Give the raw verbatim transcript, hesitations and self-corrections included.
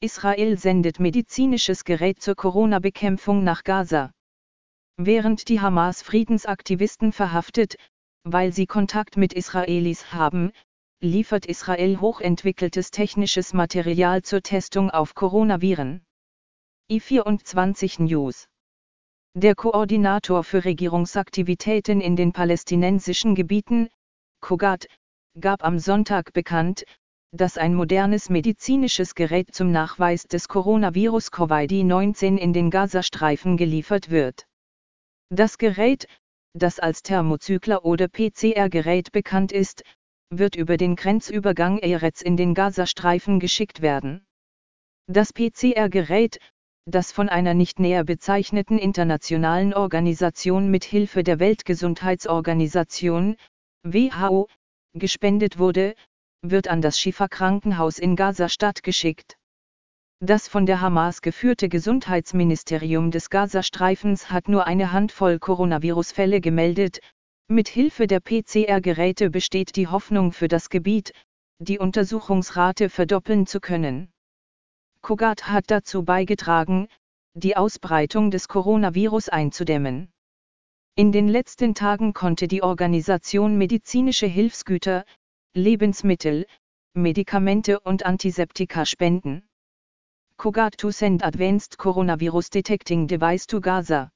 Israel sendet medizinisches Gerät zur Corona-Bekämpfung nach Gaza. Während die Hamas Friedensaktivisten verhaftet, weil sie Kontakt mit Israelis haben, liefert Israel hochentwickeltes technisches Material zur Testung auf Coronaviren. I vierundzwanzig News. Der Koordinator für Regierungsaktivitäten in den palästinensischen Gebieten, Kogat, gab am Sonntag bekannt, dass ein modernes medizinisches Gerät zum Nachweis des Coronavirus Covid neunzehn in den Gazastreifen geliefert wird. Das Gerät, das als Thermozykler oder P C R-Gerät bekannt ist, wird über den Grenzübergang Erez in den Gazastreifen geschickt werden. Das P C R-Gerät, das von einer nicht näher bezeichneten internationalen Organisation mit Hilfe der Weltgesundheitsorganisation, W H O, gespendet wurde, wird an das Schifa-Krankenhaus in Gaza-Stadt geschickt. Das von der Hamas geführte Gesundheitsministerium des Gazastreifens hat nur eine Handvoll Coronavirus-Fälle gemeldet. Mit Hilfe der P C R-Geräte besteht die Hoffnung für das Gebiet, die Untersuchungsrate verdoppeln zu können. Kogat hat dazu beigetragen, die Ausbreitung des Coronavirus einzudämmen. In den letzten Tagen konnte die Organisation medizinische Hilfsgüter, Lebensmittel, Medikamente und Antiseptika spenden. Kogat to send advanced coronavirus detecting device to Gaza.